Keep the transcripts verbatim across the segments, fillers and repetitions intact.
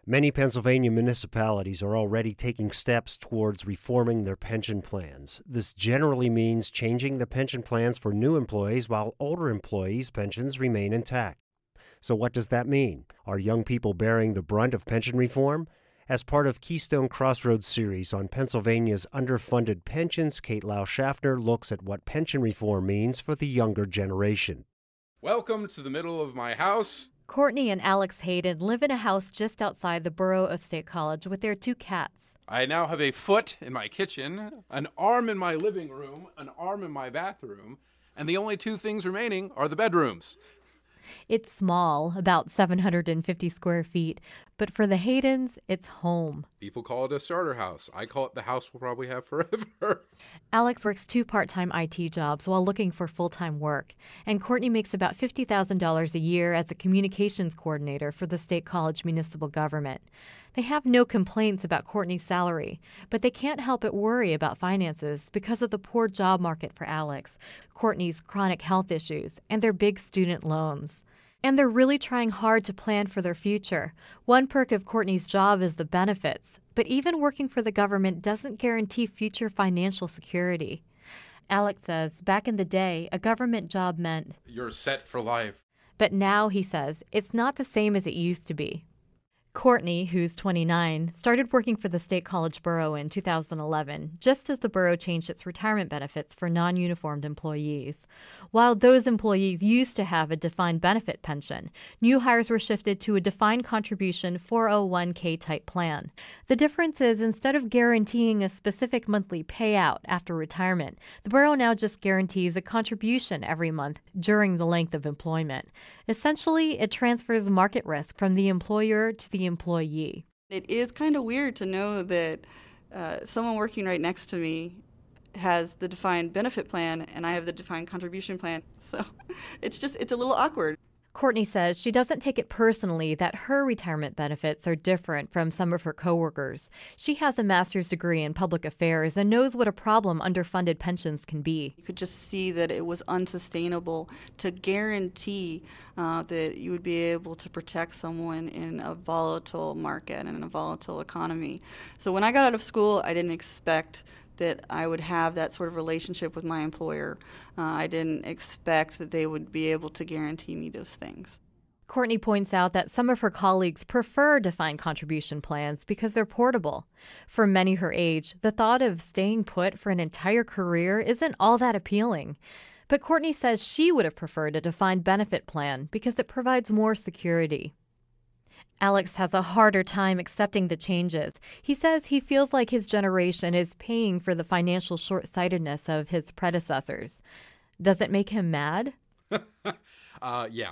Many Pennsylvania municipalities are already taking steps towards reforming their pension plans. This generally means changing the pension plans for new employees while older employees' pensions remain intact. So what does that mean? Are young people bearing the brunt of pension reform? As part of Keystone Crossroads series on Pennsylvania's underfunded pensions, Kate Lau Schaffner looks at what pension reform means for the younger generation. Welcome to the middle of my house. Courtney and Alex Hayden live in a house just outside the borough of State College with their two cats. I now have a foot in my kitchen, an arm in my living room, an arm in my bathroom, and the only two things remaining are the bedrooms. It's small, about seven hundred fifty square feet, but for the Haydens, it's home. People call it a starter house. I call it the house we'll probably have forever. Alex works two part-time I T jobs while looking for full-time work, and Courtney makes about fifty thousand dollars a year as a communications coordinator for the State College municipal government. They have no complaints about Courtney's salary, but they can't help but worry about finances because of the poor job market for Alex, Courtney's chronic health issues, and their big student loans. And they're really trying hard to plan for their future. One perk of Courtney's job is the benefits, but even working for the government doesn't guarantee future financial security. Alex says back in the day, a government job meant You're set for life. But now, he says, it's not the same as it used to be. Courtney, who's twenty-nine, started working for the State College Borough in two thousand eleven, just as the borough changed its retirement benefits for non-uniformed employees. While those employees used to have a defined benefit pension, new hires were shifted to a defined contribution four oh one k type plan. The difference is, instead of guaranteeing a specific monthly payout after retirement, the borough now just guarantees a contribution every month during the length of employment. Essentially, it transfers market risk from the employer to the employee. It is kind of weird to know that uh, someone working right next to me has the defined benefit plan and I have the defined contribution plan. So it's just, it's a little awkward. Courtney says she doesn't take it personally that her retirement benefits are different from some of her coworkers. She has a master's degree in public affairs and knows what a problem underfunded pensions can be. You could just see that it was unsustainable to guarantee uh, that you would be able to protect someone in a volatile market and in a volatile economy. So when I got out of school, I didn't expect that I would have that sort of relationship with my employer. Uh, I didn't expect that they would be able to guarantee me those things. Courtney points out that some of her colleagues prefer defined contribution plans because they're portable. For many her age, the thought of staying put for an entire career isn't all that appealing. But Courtney says she would have preferred a defined benefit plan because it provides more security. Alex has a harder time accepting the changes. He says he feels like his generation is paying for the financial short-sightedness of his predecessors. Does it make him mad? uh, yeah.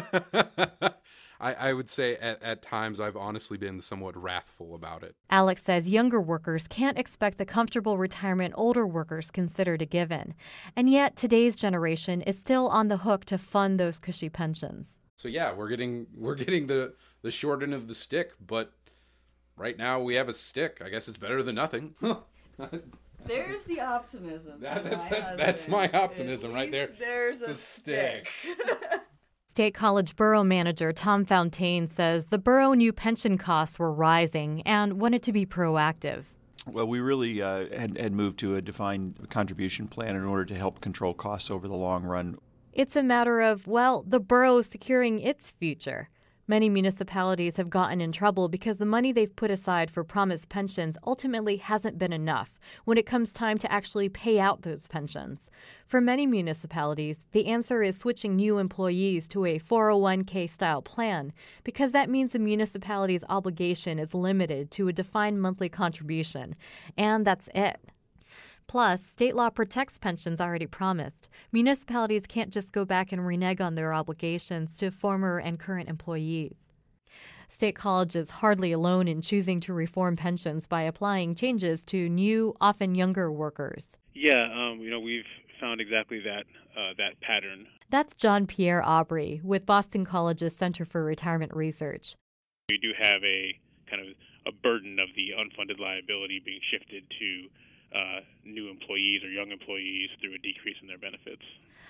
I, I would say at, at times I've honestly been somewhat wrathful about it. Alex says younger workers can't expect the comfortable retirement older workers considered a given. And yet today's generation is still on the hook to fund those cushy pensions. So yeah, we're getting we're getting the, the short end of the stick, but right now we have a stick. I guess it's better than nothing. There's the optimism. That, that's, that's, that's my optimism right there. There's a the stick. stick. State College Borough Manager Tom Fontaine says the borough knew pension costs were rising and wanted to be proactive. Well, we really uh, had, had moved to a defined contribution plan in order to help control costs over the long run. It's a matter of, well, the borough securing its future. Many municipalities have gotten in trouble because the money they've put aside for promised pensions ultimately hasn't been enough when it comes time to actually pay out those pensions. For many municipalities, the answer is switching new employees to a four oh one k style plan because that means the municipality's obligation is limited to a defined monthly contribution, and that's it. Plus, state law protects pensions already promised. Municipalities can't just go back and renege on their obligations to former and current employees. State College is hardly alone in choosing to reform pensions by applying changes to new, often younger workers. Yeah, um, you know, we've found exactly that uh, that pattern. That's John Pierre Aubry with Boston College's Center for Retirement Research. We do have a kind of a burden of the unfunded liability being shifted to Uh, new employees or young employees through a decrease in their benefits.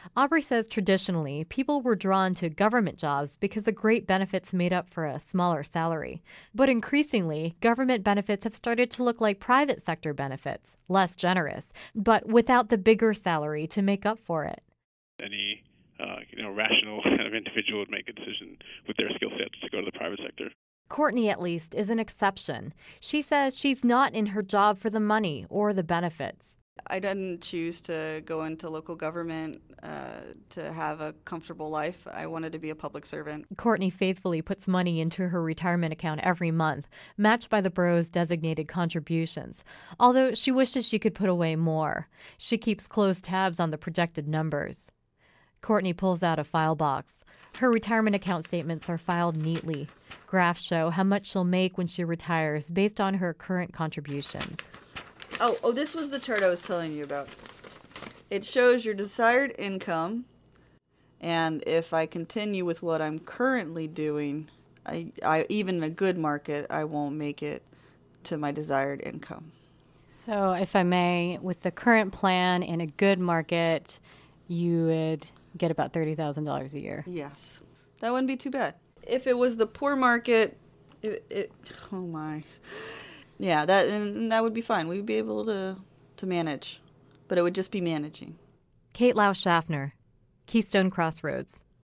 Aubrey says traditionally, people were drawn to government jobs because the great benefits made up for a smaller salary. But increasingly, government benefits have started to look like private sector benefits, less generous, but without the bigger salary to make up for it. Any uh, you know, rational kind of individual would make a decision with their skill sets to go to the private sector. Courtney, at least, is an exception. She says she's not in her job for the money or the benefits. I didn't choose to go into local government uh, to have a comfortable life. I wanted to be a public servant. Courtney faithfully puts money into her retirement account every month, matched by the borough's designated contributions, although she wishes she could put away more. She keeps close tabs on the projected numbers. Courtney pulls out a file box. Her retirement account statements are filed neatly. Graphs show how much she'll make when she retires based on her current contributions. Oh, oh, this was the chart I was telling you about. It shows your desired income, and if I continue with what I'm currently doing, I, I even in a good market, I won't make it to my desired income. So, if I may, with the current plan in a good market, you would get about thirty thousand dollars a year. Yes. That wouldn't be too bad. If it was the poor market, it, it oh my. Yeah, that and that would be fine. We'd be able to, to manage, but it would just be managing. Kate Lau Schaffner, Keystone Crossroads.